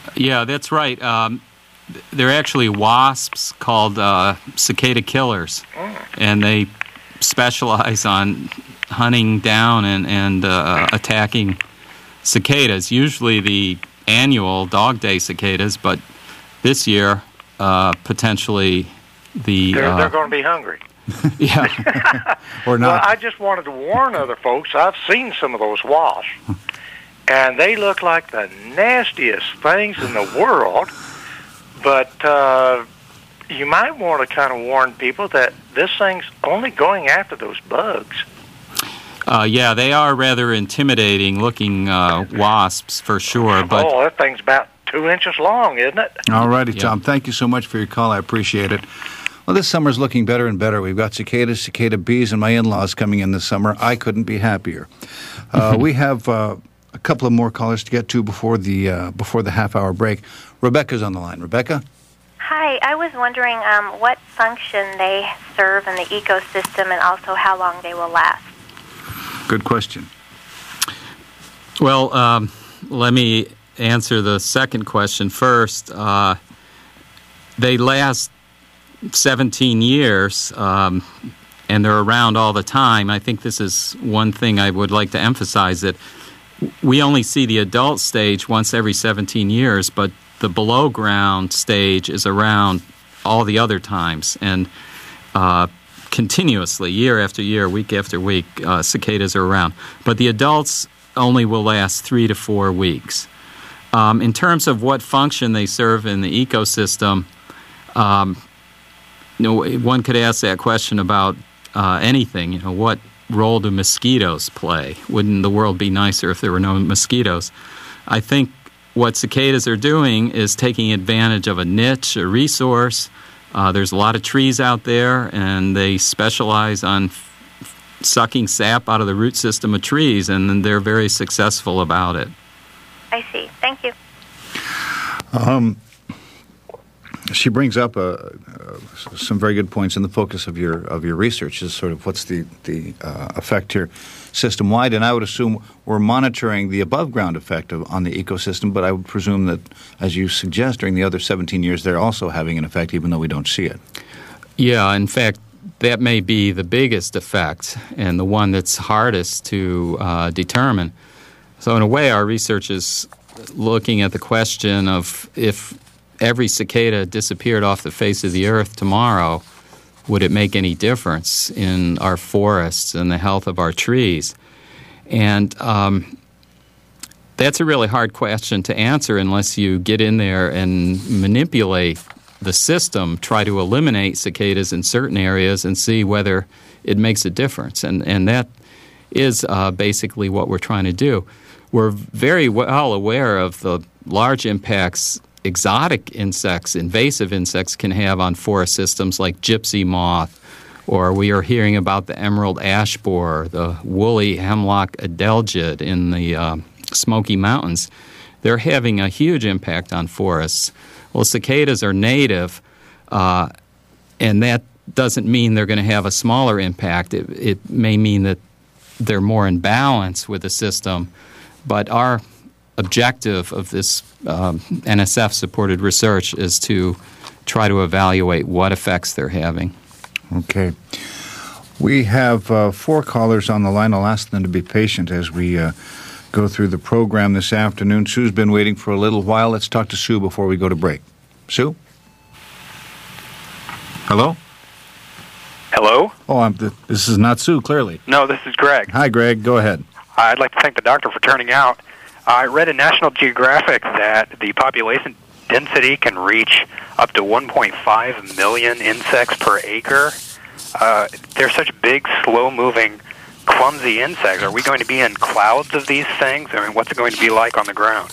Yeah, that's right. They're actually wasps called cicada killers, and they specialize on hunting down and attacking cicadas, usually the annual Dog Day cicadas, but this year, potentially the... They're going to be hungry. Yeah. Or not. Well, I just wanted to warn other folks. I've seen some of those wasps, and they look like the nastiest things in the world, but you might want to kind of warn people that this thing's only going after those bugs. Yeah, they are rather intimidating-looking wasps, for sure. But that thing's about 2 inches long, isn't it? All righty, Tom. Thank you so much for your call. I appreciate it. Well, this summer's looking better and better. We've got cicadas, cicada bees, and my in-laws coming in this summer. I couldn't be happier. We have a couple of more callers to get to before the half-hour break. Rebecca's on the line. Rebecca? Hi. I was wondering what function they serve in the ecosystem and also how long they will last. Good question. Well, let me answer the second question first. They last 17 years, and they're around all the time. I think this is one thing I would like to emphasize, that we only see the adult stage once every 17 years, but the below-ground stage is around all the other times. And continuously, year after year, week after week, cicadas are around. But the adults only will last 3 to 4 weeks. In terms of what function they serve in the ecosystem, one could ask that question about anything. What role do mosquitoes play? Wouldn't the world be nicer if there were no mosquitoes? I think what cicadas are doing is taking advantage of a niche, a resource. There's a lot of trees out there, and they specialize on sucking sap out of the root system of trees, and they're very successful about it. I see. Thank you. She brings up some very good points in the focus of your research is sort of what's the effect here system-wide, and I would assume we're monitoring the above-ground effect on the ecosystem, but I would presume that, as you suggest, during the other 17 years, they're also having an effect, even though we don't see it. Yeah, in fact, that may be the biggest effect and the one that's hardest to determine. So in a way, our research is looking at the question of if every cicada disappeared off the face of the earth tomorrow, would it make any difference in our forests and the health of our trees? And that's a really hard question to answer unless you get in there and manipulate the system, try to eliminate cicadas in certain areas and see whether it makes a difference. And that is basically what we're trying to do. We're very well aware of the large impacts exotic insects, invasive insects, can have on forest systems like gypsy moth, or we are hearing about the emerald ash borer, the woolly hemlock adelgid in the Smoky Mountains. They're having a huge impact on forests. Well, cicadas are native, and that doesn't mean they're going to have a smaller impact. It may mean that they're more in balance with the system, but our objective of this NSF-supported research is to try to evaluate what effects they're having. Okay. We have 4 callers on the line. I'll ask them to be patient as we go through the program this afternoon. Sue's been waiting for a little while. Let's talk to Sue before we go to break. Sue? Hello? Hello? Oh, this is not Sue, clearly. No, this is Greg. Hi, Greg. Go ahead. I'd like to thank the doctor for turning out. I read in National Geographic that the population density can reach up to 1.5 million insects per acre. They're such big, slow-moving, clumsy insects. Are we going to be in clouds of these things? I mean, what's it going to be like on the ground?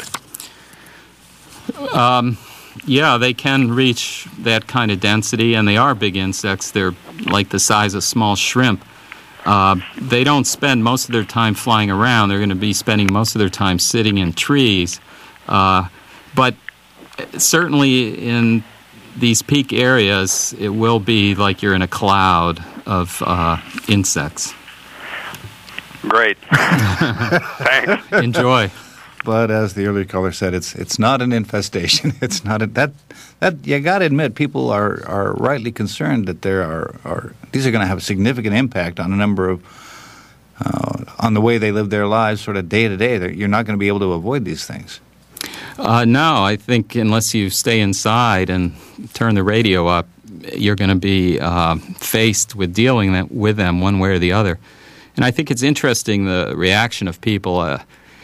Yeah, they can reach that kind of density, and they are big insects. They're like the size of small shrimp. They don't spend most of their time flying around. They're going to be spending most of their time sitting in trees. But certainly in these peak areas, it will be like you're in a cloud of insects. Great. Thanks. Enjoy. but as the earlier caller said, it's not an infestation. It's not that you got to admit, people are rightly concerned that there are these are going to have a significant impact on a number of on the way they live their lives, sort of day to day. You're not going to be able to avoid these things. No, I think unless you stay inside and turn the radio up, you're going to be faced with dealing with them one way or the other. And I think it's interesting, the reaction of people.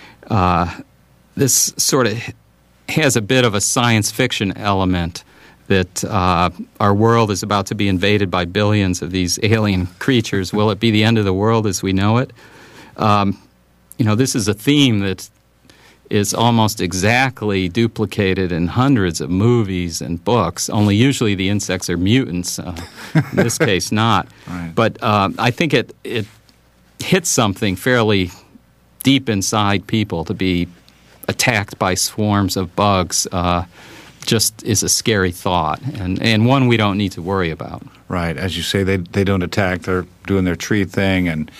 This sort of has a bit of a science fiction element that our world is about to be invaded by billions of these alien creatures. Will it be the end of the world as we know it? This is a theme that is almost exactly duplicated in hundreds of movies and books, only usually the insects are mutants. In this case, not. Right. But I think it hits something fairly deep inside people to be attacked by swarms of bugs. Just is a scary thought, and one we don't need to worry about. Right. As you say, they don't attack. They're doing their tree thing and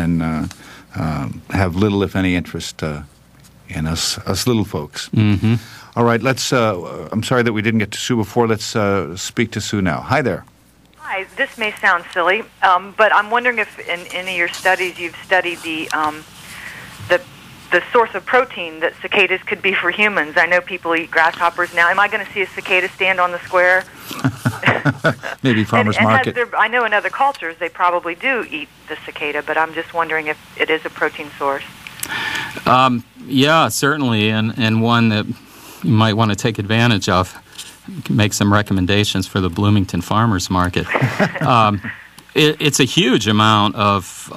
have little, if any, interest in us little folks. Mm-hmm. All right, let's. I'm sorry that we didn't get to Sue before. Let's speak to Sue now. Hi there. Hi. This may sound silly, but I'm wondering if in any of your studies you've studied the source of protein that cicadas could be for humans. I know people eat grasshoppers now. Am I going to see a cicada stand on the square? Maybe farmers market. I know in other cultures they probably do eat the cicada, but I'm just wondering if it is a protein source. Yeah, certainly, and one that you might want to take advantage of. You can make some recommendations for the Bloomington Farmers Market. It's a huge amount of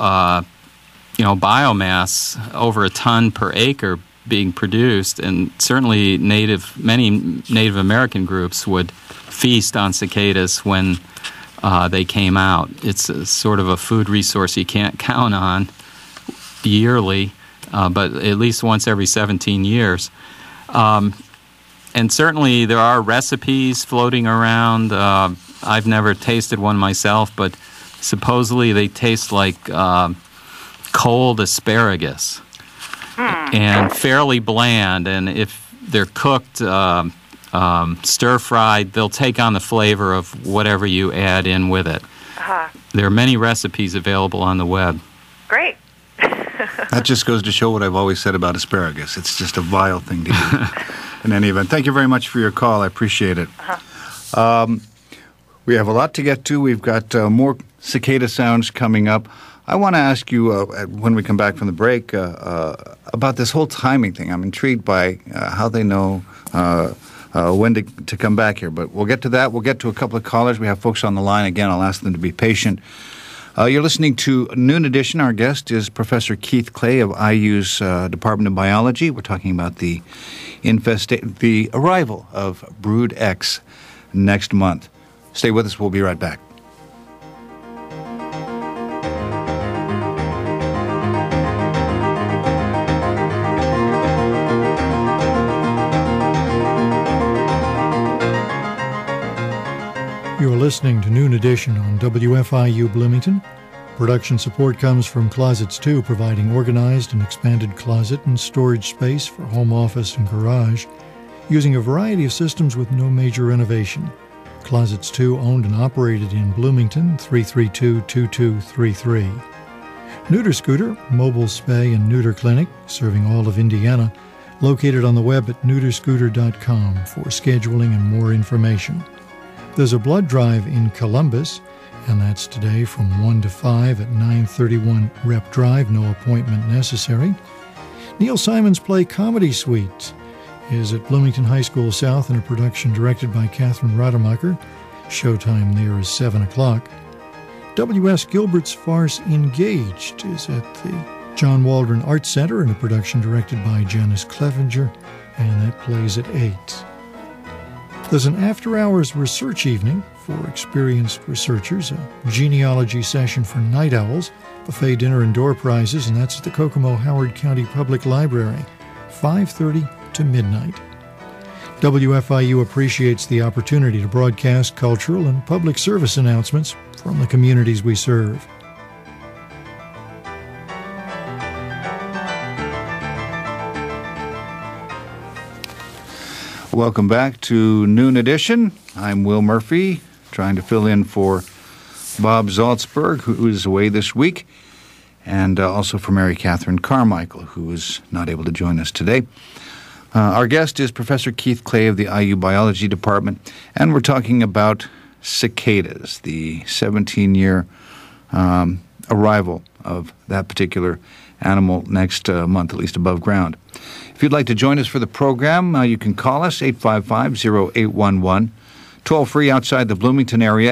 biomass, over a ton per acre being produced, and certainly many Native American groups would feast on cicadas when they came out. It's a sort of a food resource you can't count on yearly, but at least once every 17 years. And certainly there are recipes floating around. I've never tasted one myself, but supposedly they taste like cold asparagus and fairly bland. And if they're cooked stir-fried, they'll take on the flavor of whatever you add in with it. Uh-huh. There are many recipes available on the web. Great. That just goes to show what I've always said about asparagus. It's just a vile thing to eat. In any event, thank you very much for your call. I appreciate it. Uh-huh. We have a lot to get to. We've got more cicada sounds coming up. I want to ask you, when we come back from the break, about this whole timing thing. I'm intrigued by how they know when to come back here. But we'll get to that. We'll get to a couple of callers. We have folks on the line. Again, I'll ask them to be patient. You're listening to Noon Edition. Our guest is Professor Keith Clay of IU's Department of Biology. We're talking about the arrival of Brood X next month. Stay with us. We'll be right back. You're listening to Noon Edition on WFIU Bloomington. Production support comes from Closets 2, providing organized and expanded closet and storage space for home office and garage, using a variety of systems with no major renovation. Closets 2, owned and operated in Bloomington, 332-2233. Neuter Scooter, mobile spay and neuter clinic, serving all of Indiana, located on the web at neuterscooter.com for scheduling and more information. There's a blood drive in Columbus, and that's today from 1 to 5 at 931 Rep Drive, no appointment necessary. Neil Simon's play Comedy Suite is at Bloomington High School South in a production directed by Catherine Rademacher. Showtime there is 7 o'clock. W.S. Gilbert's farce Engaged is at the John Waldron Arts Center in a production directed by Janice Clevenger, and that plays at 8. There's an after-hours research evening for experienced researchers, a genealogy session for night owls, buffet dinner and door prizes, and that's at the Kokomo Howard County Public Library, 5:30 to midnight. WFIU appreciates the opportunity to broadcast cultural and public service announcements from the communities we serve. Welcome back to Noon Edition. I'm Will Murphy, trying to fill in for Bob Zaltzberg, who is away this week, and also for Mary Catherine Carmichael, who is not able to join us today. Our guest is Professor Keith Clay of the IU Biology Department, and we're talking about cicadas, the 17-year arrival of that particular animal next month, at least above ground. If you'd like to join us for the program, you can call us, 855-0811. Toll-free outside the Bloomington area,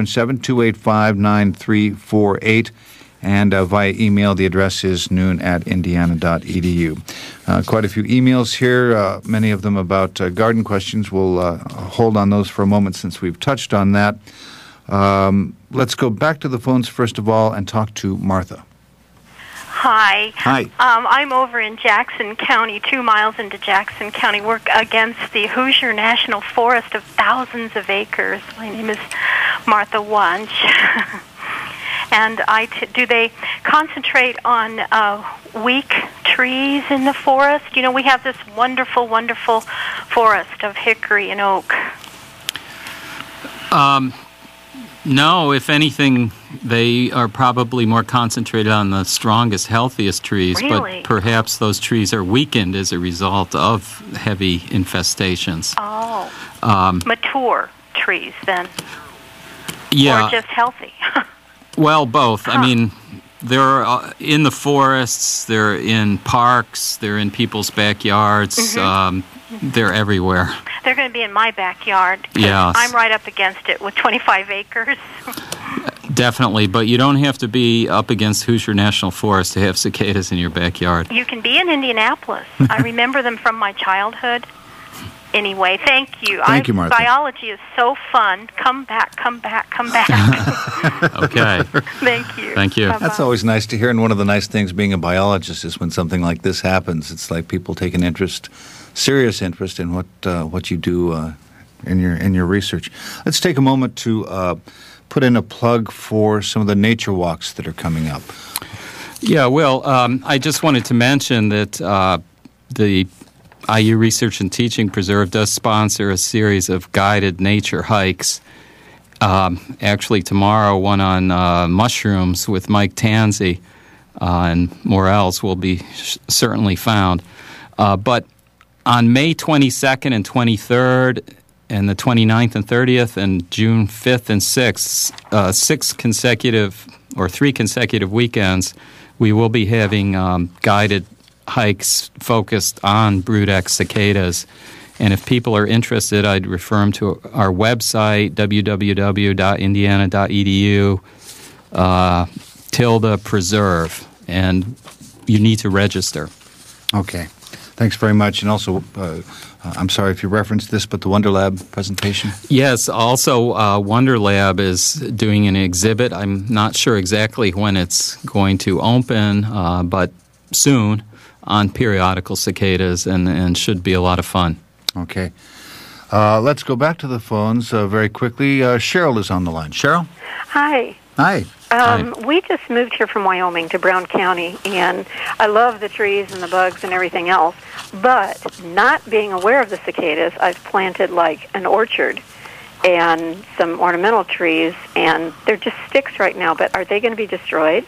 877-285-9348. And via email, the address is noon@indiana.edu. Quite a few emails here, many of them about garden questions. We'll hold on those for a moment since we've touched on that. Let's go back to the phones first of all and talk to Martha. Hi. Hi. I'm over in Jackson County, 2 miles into Jackson County. We're against the Hoosier National Forest of thousands of acres. My name is Martha Wunsch. And do they concentrate on weak trees in the forest? You know, we have this wonderful, wonderful forest of hickory and oak. No, if anything, they are probably more concentrated on the strongest, healthiest trees. Really? But perhaps those trees are weakened as a result of heavy infestations. Oh. Mature trees, then? Yeah. Or just healthy? Well, both. Huh. I mean, they're in the forests, they're in parks, they're in people's backyards, they're everywhere. They're going to be in my backyard. Yes. I'm right up against it with 25 acres. Definitely, but you don't have to be up against Hoosier National Forest to have cicadas in your backyard. You can be in Indianapolis. I remember them from my childhood. Anyway, thank you. Thank you, Martha. Biology is so fun. Come back, come back, come back. Okay. Thank you. Thank you. Bye-bye. That's always nice to hear, and one of the nice things being a biologist is when something like this happens, it's like people take an interest, serious interest in what you do in your research. Let's take a moment to put in a plug for some of the nature walks that are coming up. Yeah, well, I just wanted to mention that the IU Research and Teaching Preserve does sponsor a series of guided nature hikes. Actually, tomorrow, one on mushrooms with Mike Tansey and Morels will be certainly found. But on May 22nd and 23rd, and the 29th and 30th, and June 5th and 6th, 3 consecutive weekends, we will be having guided hikes focused on brood-X cicadas. And if people are interested, I'd refer them to our website, www.indiana.edu/preserve, and you need to register. Okay. Thanks very much. And also, I'm sorry if you referenced this, but the WonderLab presentation? Yes, also WonderLab is doing an exhibit. I'm not sure exactly when it's going to open, but soon, on periodical cicadas, and should be a lot of fun. Okay. Let's go back to the phones very quickly. Cheryl is on the line. Cheryl? Hi. Hi. We just moved here from Wyoming to Brown County, and I love the trees and the bugs and everything else, but not being aware of the cicadas, I've planted like an orchard and some ornamental trees, and they're just sticks right now, but are they going to be destroyed?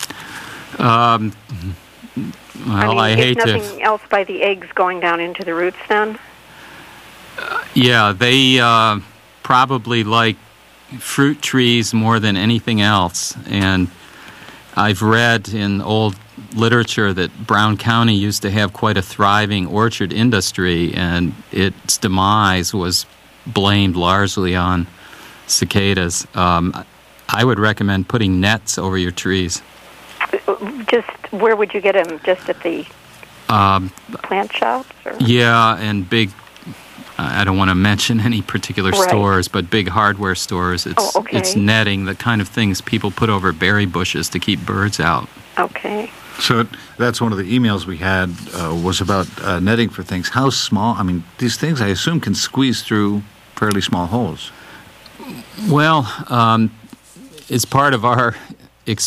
Well, I hate to... nothing else by the eggs going down into the roots then? Yeah, they probably like fruit trees more than anything else. And I've read in old literature that Brown County used to have quite a thriving orchard industry, and its demise was blamed largely on cicadas. I would recommend putting nets over your trees. Just where would you get them? Just at the plant shops? Or? Yeah, and big, I don't want to mention any particular stores, but big hardware stores. It's netting, the kind of things people put over berry bushes to keep birds out. Okay. So that's one of the emails we had was about netting for things. How small? I mean, these things, I assume, can squeeze through fairly small holes. Well, as part of our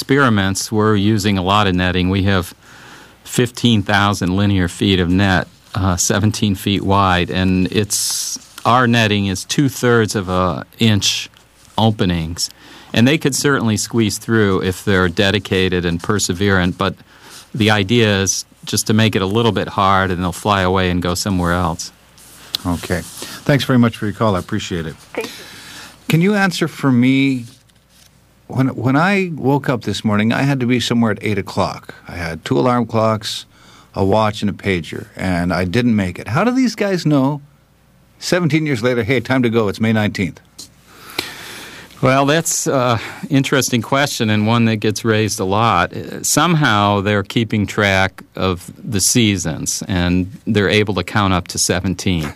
experiments, we're using a lot of netting. We have 15,000 linear feet of net 17 feet wide, and our netting is 2/3 of an inch openings, and they could certainly squeeze through if they're dedicated and perseverant, but the idea is just to make it a little bit hard, and they'll fly away and go somewhere else. Okay. Thanks very much for your call. I appreciate it. Thank you. Can you answer for me, when I woke up this morning, I had to be somewhere at 8 o'clock. I had 2 alarm clocks, a watch, and a pager, and I didn't make it. How do these guys know 17 years later, hey, time to go, it's May 19th? Well, that's an interesting question, and one that gets raised a lot. Somehow they're keeping track of the seasons, and they're able to count up to 17.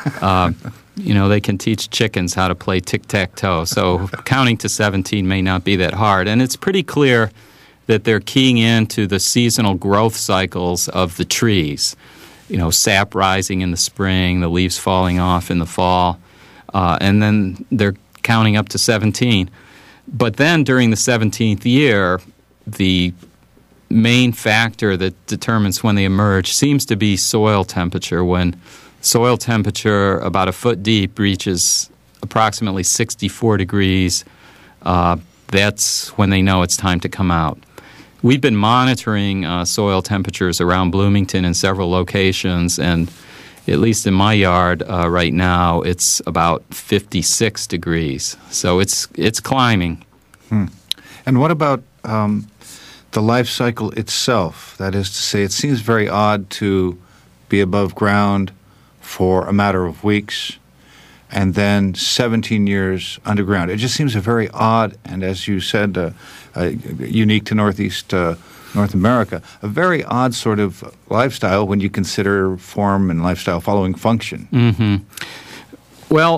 They can teach chickens how to play tic-tac-toe, so counting to 17 may not be that hard. And it's pretty clear that they're keying into the seasonal growth cycles of the trees. Sap rising in the spring, the leaves falling off in the fall, and then they're counting up to 17. But then during the 17th year, the main factor that determines when they emerge seems to be soil temperature. When soil temperature about a foot deep reaches approximately 64 degrees, that's when they know it's time to come out. We've been monitoring soil temperatures around Bloomington in several locations, and at least in my yard right now, it's about 56 degrees. So it's climbing. And what about the life cycle itself? That is to say, it seems very odd to be above ground for a matter of weeks and then 17 years underground. It just seems a very odd, and as you said, unique to Northeast North America, a very odd sort of lifestyle when you consider form and lifestyle following function. Mm-hmm. Well,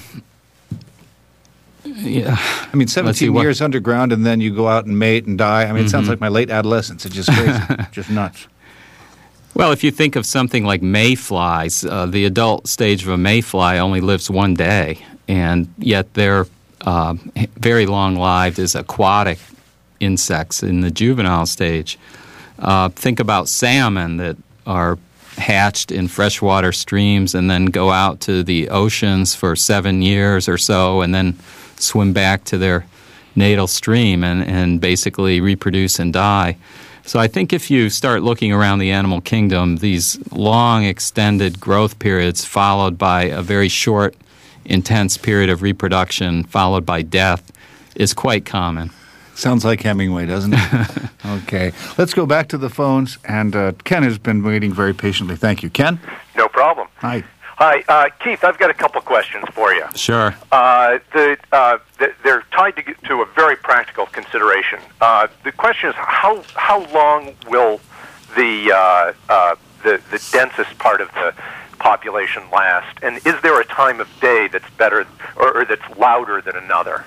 yeah. I mean, 17 years underground, and then you go out and mate and die. I mean, it sounds like my late adolescence. It's just crazy, just nuts. Well, if you think of something like mayflies, the adult stage of a mayfly only lives one day, and yet they're very long-lived as aquatic insects in the juvenile stage. Think about salmon that are hatched in freshwater streams and then go out to the oceans for 7 years or so and then swim back to their natal stream and basically reproduce and die. So I think if you start looking around the animal kingdom, these long extended growth periods followed by a very short, intense period of reproduction followed by death is quite common. Sounds like Hemingway, doesn't it? Okay. Let's go back to the phones, and Ken has been waiting very patiently. Thank you. Ken? No problem. Hi. Hi, Keith, I've got a couple questions for you. Sure. They're tied to a very practical consideration. The question is, how long will the densest part of the population last? And is there a time of day that's better or that's louder than another?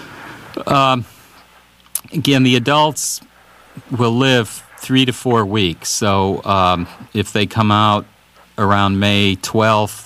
Again, the adults will live 3 to 4 weeks. So if they come out around May 12th,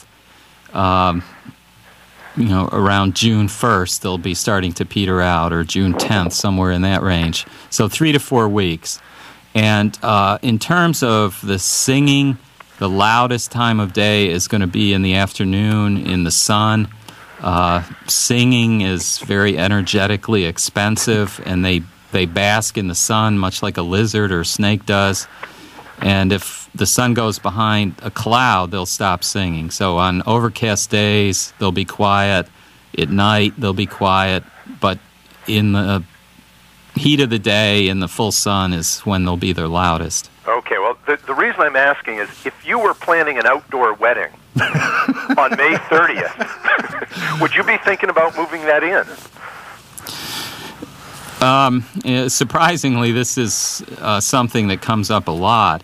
around June 1st, they'll be starting to peter out, or June 10th, somewhere in that range. So 3 to 4 weeks. And in terms of the singing, the loudest time of day is going to be in the afternoon in the sun. Singing is very energetically expensive, and they bask in the sun much like a lizard or snake does. And if the sun goes behind a cloud, they'll stop singing. So on overcast days, they'll be quiet. At night, they'll be quiet. But in the heat of the day, in the full sun, is when they'll be their loudest. Okay, well, the reason I'm asking is if you were planning an outdoor wedding on May 30th, would you be thinking about moving that in? Surprisingly, this is something that comes up a lot.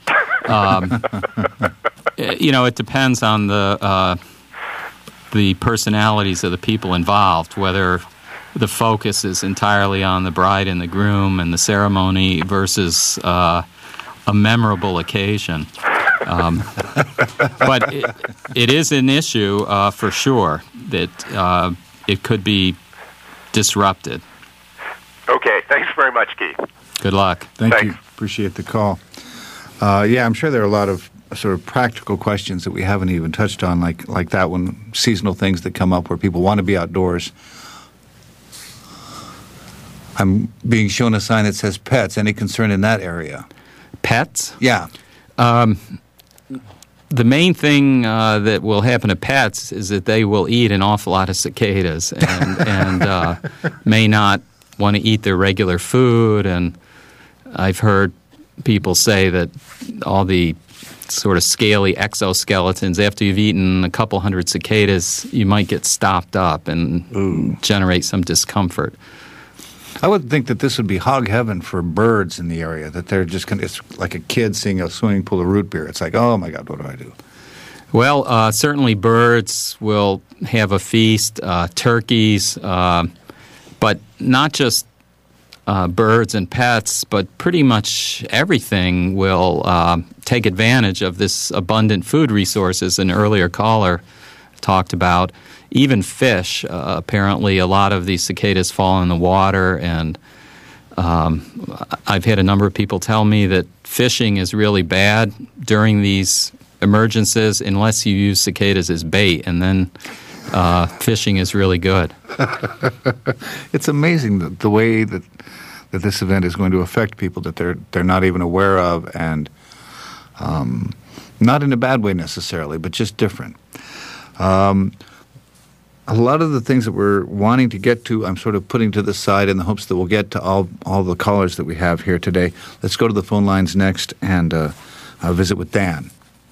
It depends on the personalities of the people involved, whether the focus is entirely on the bride and the groom and the ceremony versus a memorable occasion. But it is an issue for sure that it could be disrupted. Okay, thanks very much, Keith. Good luck. Thank you. Appreciate the call. I'm sure there are a lot of sort of practical questions that we haven't even touched on, like that one, seasonal things that come up where people want to be outdoors. I'm being shown a sign that says pets. Any concern in that area? Pets? Yeah. The main thing that will happen to pets is that they will eat an awful lot of cicadas and may not want to eat their regular food. And I've heard people say that all the sort of scaly exoskeletons, after you've eaten a couple hundred cicadas, you might get stopped up and generate some discomfort. I would think that this would be hog heaven for birds in the area, that they're just going to, it's like a kid seeing a swimming pool of root beer. It's like, oh my God, what do I do? Well, certainly birds will have a feast, turkeys, but not just birds and pets, but pretty much everything will take advantage of this abundant food resources an earlier caller talked about. Even fish, apparently a lot of these cicadas fall in the water, and I've had a number of people tell me that fishing is really bad during these emergencies unless you use cicadas as bait, and then fishing is really good. It's amazing the way that this event is going to affect people that they're not even aware of, and not in a bad way necessarily, but just different. A lot of the things that we're wanting to get to, I'm sort of putting to the side in the hopes that we'll get to all the callers that we have here today. Let's go to the phone lines next and visit with Dan.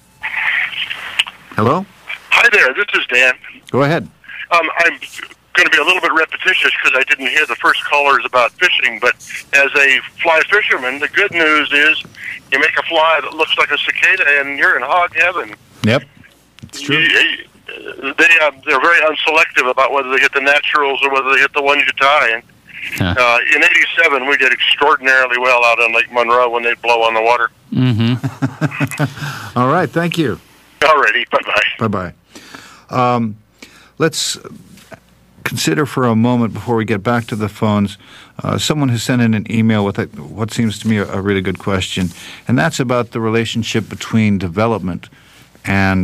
Hello? Hi there, this is Dan. Go ahead. I'm going to be a little bit repetitious because I didn't hear the first callers about fishing, but as a fly fisherman, the good news is you make a fly that looks like a cicada and you're in hog heaven. Yep, it's true. They're very unselective about whether they hit the naturals or whether they hit the ones you tie. And in '87, we did extraordinarily well out on Lake Monroe when they blow on the water. Mm-hmm. All right, thank you. All righty, bye-bye. Bye-bye. Let's consider for a moment before we get back to the phones. Someone has sent in an email with what seems to me a really good question, and that's about the relationship between development and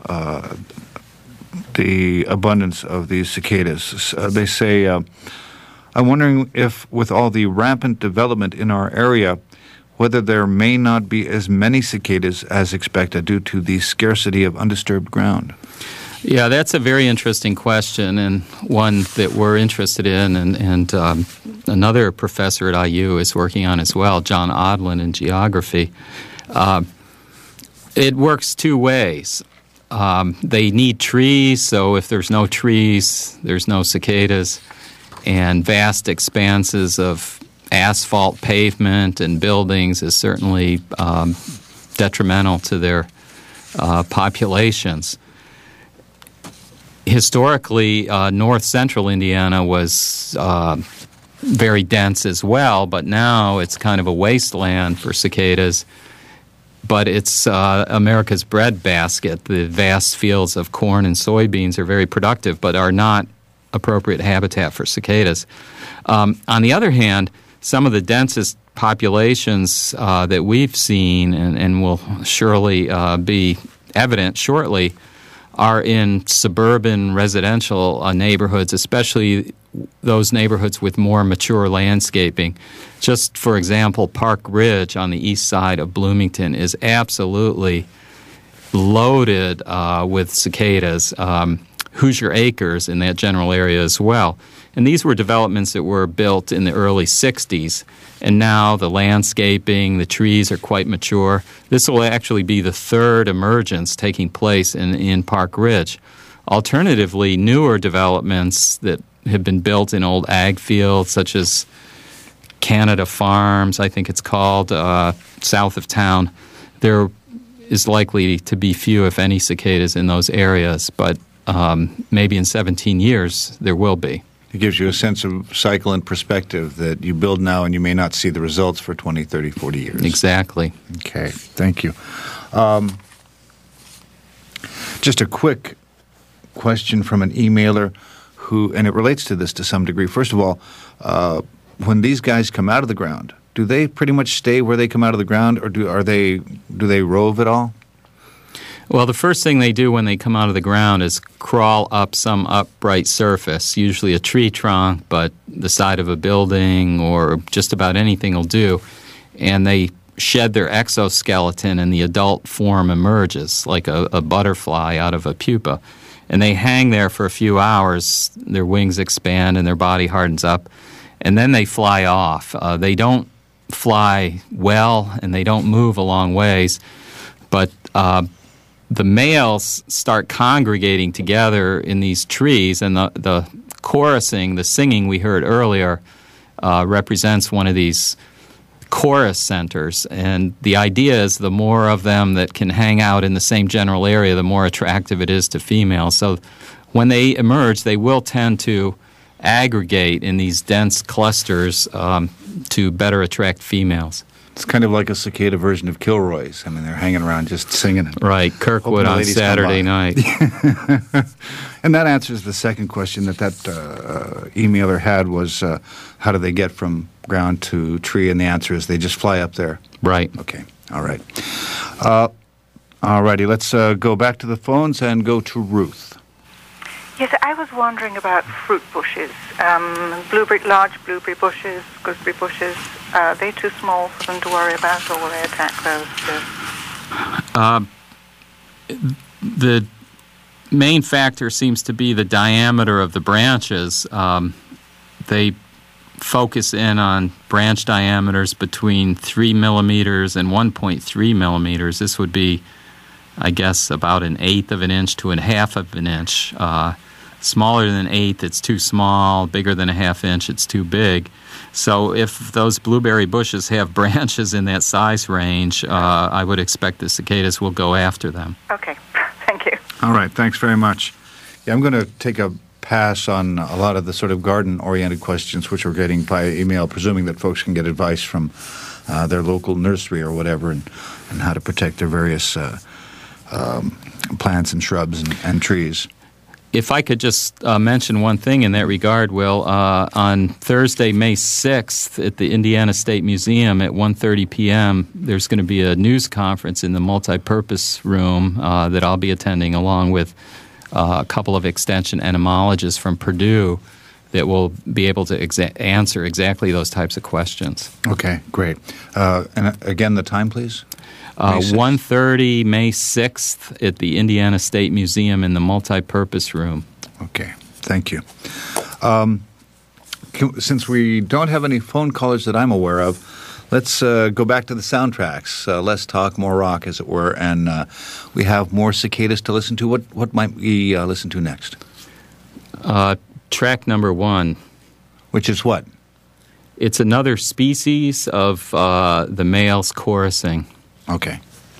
the abundance of these cicadas. They say, I'm wondering if with all the rampant development in our area, whether there may not be as many cicadas as expected due to the scarcity of undisturbed ground. Yeah, that's a very interesting question, and one that we're interested in, and another professor at IU is working on as well, John Odlin in geography. It works two ways. They need trees, so if there's no trees, there's no cicadas, and vast expanses of asphalt pavement and buildings is certainly detrimental to their populations. Historically, north-central Indiana was very dense as well, but now it's kind of a wasteland for cicadas. But it's America's breadbasket. The vast fields of corn and soybeans are very productive, but are not appropriate habitat for cicadas. On the other hand, some of the densest populations that we've seen and will surely be evident shortly are in suburban residential neighborhoods, especially those neighborhoods with more mature landscaping. Just for example, Park Ridge on the east side of Bloomington is absolutely loaded with cicadas. Hoosier Acres in that general area as well. And these were developments that were built in the early 60s, and now the landscaping, the trees are quite mature. This will actually be the third emergence taking place in Park Ridge. Alternatively, newer developments that have been built in old ag fields, such as Canada Farms, I think it's called, south of town, there is likely to be few, if any, cicadas in those areas, but maybe in 17 years there will be. It gives you a sense of cycle and perspective that you build now and you may not see the results for 20, 30, 40 years. Exactly. Okay, thank you. Just a quick question from an emailer who, and it relates to this to some degree. First of all, when these guys come out of the ground, do they pretty much stay where they come out of the ground, or do they rove at all? Well, the first thing they do when they come out of the ground is crawl up some upright surface, usually a tree trunk, but the side of a building or just about anything will do. And they shed their exoskeleton and the adult form emerges like a butterfly out of a pupa. And they hang there for a few hours, their wings expand and their body hardens up, and then they fly off. They don't fly well and they don't move a long ways, but the males start congregating together in these trees, and the chorusing, the singing we heard earlier, represents one of these chorus centers. And the idea is the more of them that can hang out in the same general area, the more attractive it is to females. So when they emerge, they will tend to aggregate in these dense clusters to better attract females. It's kind of like a cicada version of Kilroy's. I mean, they're hanging around just singing it. Right, Kirkwood on Saturday night. And that answers the second question that emailer had was, how do they get from ground to tree? And the answer is they just fly up there. Right. Okay, all right. All righty, let's go back to the phones and go to Ruth. Yes, I was wondering about fruit bushes, large blueberry bushes, gooseberry bushes. Are they too small for them to worry about, or will they attack those too? The main factor seems to be the diameter of the branches. They focus in on branch diameters between 3 millimeters and 1.3 millimeters. This would be, I guess, about 1/8 of an inch to 1/2 of an inch. Smaller than 1/8, it's too small. Bigger than 1/2 inch, it's too big. So if those blueberry bushes have branches in that size range, I would expect the cicadas will go after them. Okay, thank you. All right, thanks very much. Yeah, I'm going to take a pass on a lot of the sort of garden-oriented questions which we're getting by email, presuming that folks can get advice from their local nursery or whatever, and how to protect their various plants and shrubs and trees. If I could just mention one thing in that regard, Will, on Thursday, May 6th at the Indiana State Museum at 1:30 p.m., there's going to be a news conference in the multipurpose room that I'll be attending along with a couple of extension entomologists from Purdue that will be able to answer exactly those types of questions. Okay, great. And again, the time, please? 1:30, May 6th at the Indiana State Museum in the multipurpose room. Okay, thank you. Since we don't have any phone callers that I'm aware of, let's go back to the soundtracks. Less talk, more rock, as it were, and we have more cicadas to listen to. What might we listen to next? Track number 1. Which is what? It's another species of the males chorusing. Okay.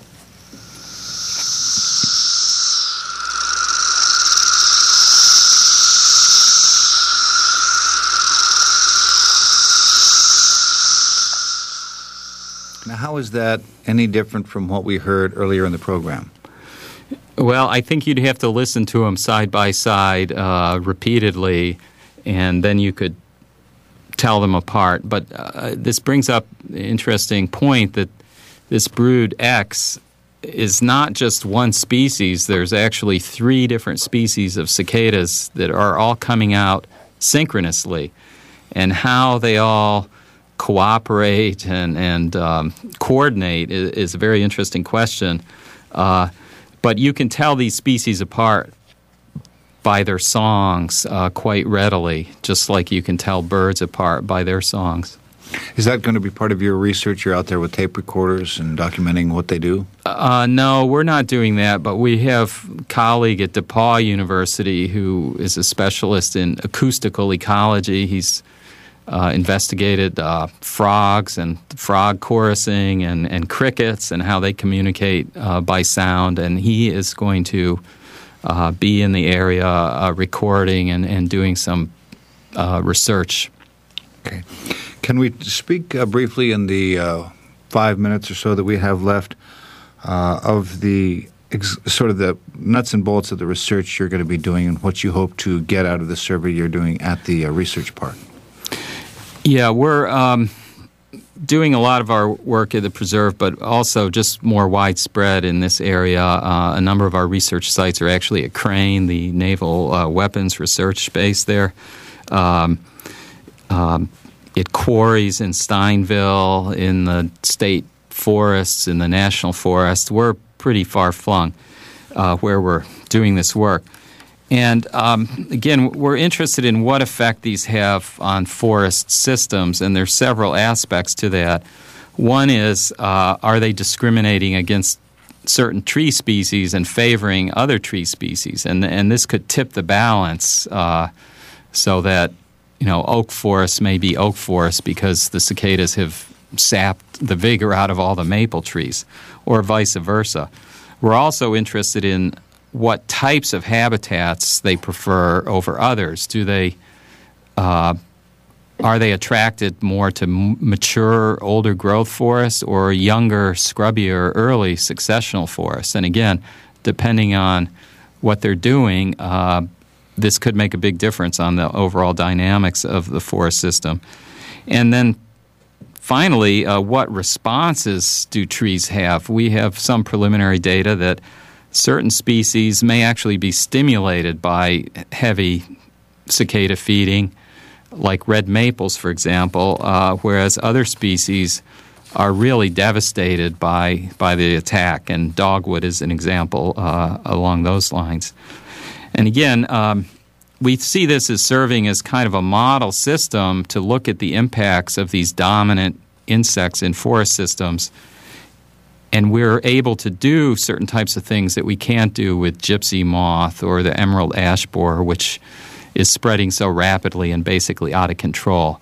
Now, how is that any different from what we heard earlier in the program? Well, I think you'd have to listen to them side by side repeatedly, and then you could tell them apart. But this brings up an interesting point that this brood X is not just one species. There's actually 3 different species of cicadas that are all coming out synchronously. And how they all cooperate and coordinate is a very interesting question. But you can tell these species apart by their songs quite readily, just like you can tell birds apart by their songs. Is that going to be part of your research? You're out there with tape recorders and documenting what they do? No, we're not doing that, but we have a colleague at DePauw University who is a specialist in acoustical ecology. He's investigated frogs and frog chorusing and crickets and how they communicate by sound, and he is going to be in the area recording and doing some research. Okay. Can we speak briefly in the 5 minutes or so that we have left of the sort of the nuts and bolts of the research you're going to be doing and what you hope to get out of the survey you're doing at the research park? Yeah, we're doing a lot of our work at the preserve, but also just more widespread in this area. A number of our research sites are actually at Crane, the Naval Weapons Research Base there. At quarries in Steinville, in the state forests, in the national forests. We're pretty far-flung where we're doing this work. And again, we're interested in what effect these have on forest systems, and there's several aspects to that. One is, are they discriminating against certain tree species and favoring other tree species? And this could tip the balance so that, oak forests may be oak forests because the cicadas have sapped the vigor out of all the maple trees, or vice versa. We're also interested in what types of habitats they prefer over others. Are they attracted more to mature, older growth forests or younger, scrubbier, early successional forests? And again, depending on what they're doing, this could make a big difference on the overall dynamics of the forest system. And then finally, what responses do trees have? We have some preliminary data that certain species may actually be stimulated by heavy cicada feeding, like red maples, for example, whereas other species are really devastated by the attack, and dogwood is an example along those lines. And again, we see this as serving as kind of a model system to look at the impacts of these dominant insects in forest systems. And we're able to do certain types of things that we can't do with gypsy moth or the emerald ash borer, which is spreading so rapidly and basically out of control.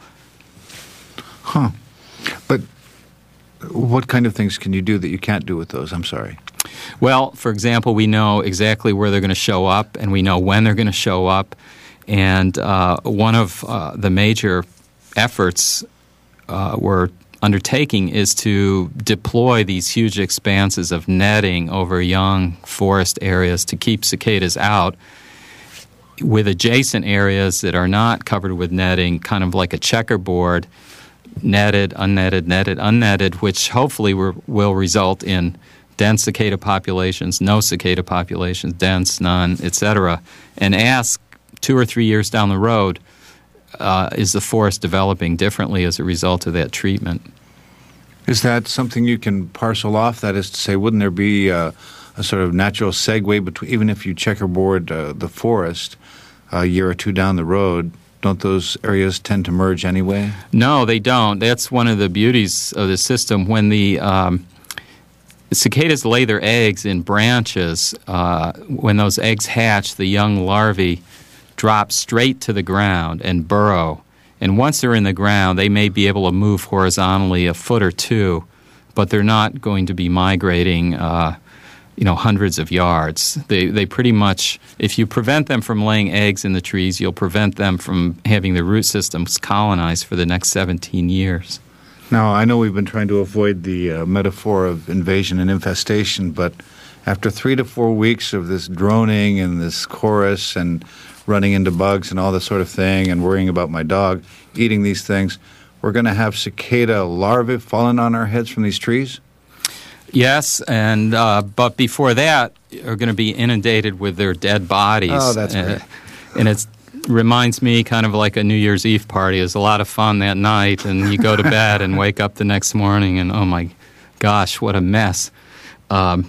Huh. But what kind of things can you do that you can't do with those? I'm sorry. Well, for example, we know exactly where they're going to show up, and we know when they're going to show up. And one of the major efforts we're undertaking is to deploy these huge expanses of netting over young forest areas to keep cicadas out, with adjacent areas that are not covered with netting, kind of like a checkerboard, netted, unnetted, netted, unnetted, which hopefully will result in dense cicada populations, no cicada populations, dense, none, etc., and ask 2 or 3 years down the road, is the forest developing differently as a result of that treatment? Is that something you can parcel off? That is to say, wouldn't there be a sort of natural segue between, even if you checkerboard the forest a year or two down the road, don't those areas tend to merge anyway? No, they don't. That's one of the beauties of the system. When the cicadas lay their eggs in branches, when those eggs hatch, the young larvae drop straight to the ground and burrow. And once they're in the ground, they may be able to move horizontally a foot or two, but they're not going to be migrating, hundreds of yards. They pretty much, if you prevent them from laying eggs in the trees, you'll prevent them from having their root systems colonized for the next 17 years. Now, I know we've been trying to avoid the metaphor of invasion and infestation, but after 3 to 4 weeks of this droning and this chorus and running into bugs and all this sort of thing and worrying about my dog eating these things, we're going to have cicada larvae falling on our heads from these trees? Yes, and but before that, we're going to be inundated with their dead bodies. Oh, that's great. And it reminds me kind of like a New Year's Eve party. It's a lot of fun that night, and you go to bed and wake up the next morning, and oh my gosh, what a mess. All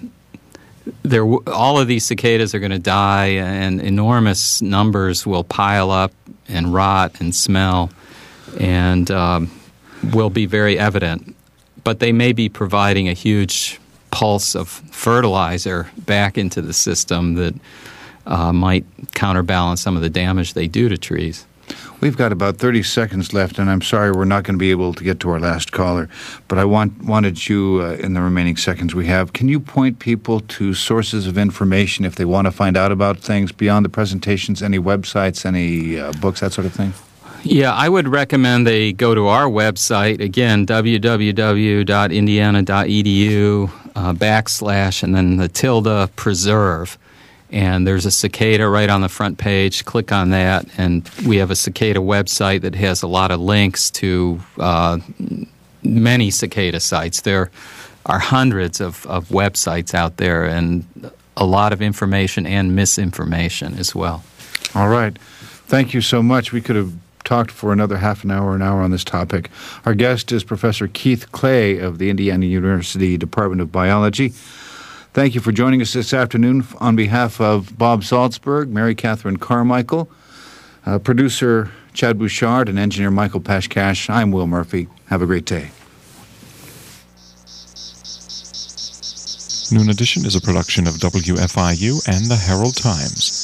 of these cicadas are going to die, and enormous numbers will pile up and rot and smell, and will be very evident. But they may be providing a huge pulse of fertilizer back into the system that might counterbalance some of the damage they do to trees. We've got about 30 seconds left, and I'm sorry we're not going to be able to get to our last caller, but I wanted you, in the remaining seconds we have, can you point people to sources of information if they want to find out about things beyond the presentations, any websites, any books, that sort of thing? Yeah, I would recommend they go to our website, again, www.indiana.edu / and then the tilde preserve. And there's a cicada right on the front page. Click on that, and we have a cicada website that has a lot of links to many cicada sites. There are hundreds of websites out there, and a lot of information and misinformation as well. All right. Thank you so much. We could have talked for another half an hour on this topic. Our guest is Professor Keith Clay of the Indiana University Department of Biology. Thank you for joining us this afternoon. On behalf of Bob Salzberg, Mary Catherine Carmichael, producer Chad Bouchard, and engineer Michael Pashkash, I'm Will Murphy. Have a great day. Noon Edition is a production of WFIU and the Herald Times.